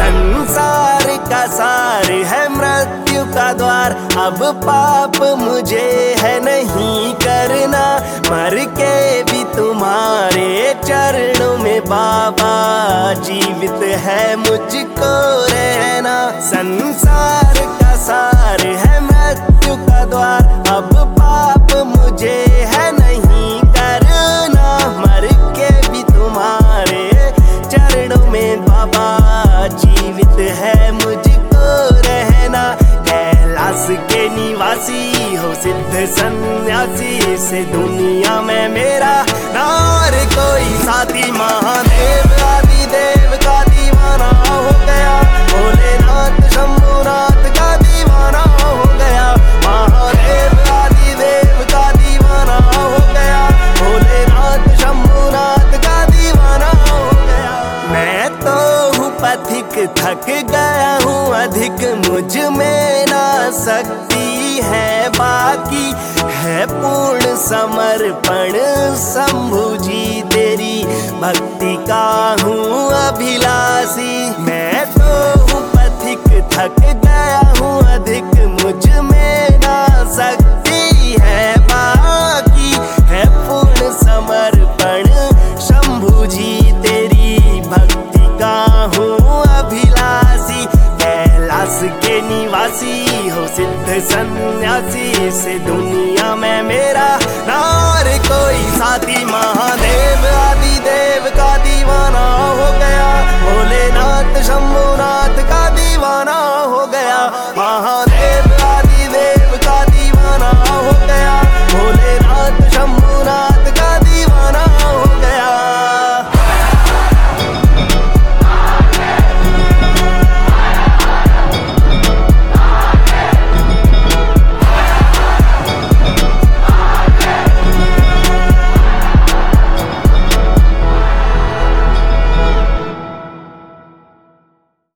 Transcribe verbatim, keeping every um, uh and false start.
संसार का सार है मृत्यु का द्वार, अब पाप मुझे है नहीं करना, मर के भी तुम्हारे चरणों में बाबा, जीवित है मुझको रहना। संसार का सार है मृत्यु का द्वार, अब पाप मुझे है नहीं करना, मर के भी तुम्हारे चरणों में बाबा, जीवित है मुझको रहना। कैलाश के निवासी हो सिद्ध सन्यासी, से दुनिया में मेरा नार कोई साथी, महादेव आदि देव का दीवाना हो गया, भोलेनाथ शंभुनाथ का दीवाना हो गया, महादेव आदि देव का दीवाना हो गया, भोलेनाथ शंभुनाथ का दीवाना हो गया। मैं तो हूँ पथिक, थक गया हूँ अधिक, मुझ में ना शक्ति है बाकी, है पूर्ण समर्पण शंभु जी तेरी भक्ति का हूँ अभिलाषी। मैं तो हूँ पथिक, थक गया हूँ अधिक, मुझ में ना शक्ति है बाकी, है पूर्ण समर्पण शंभु जी तेरी भक्ति का हूँ अभिलाषी। कैलाश के निवासी हो सिद्ध सन्यासी, से दुनिया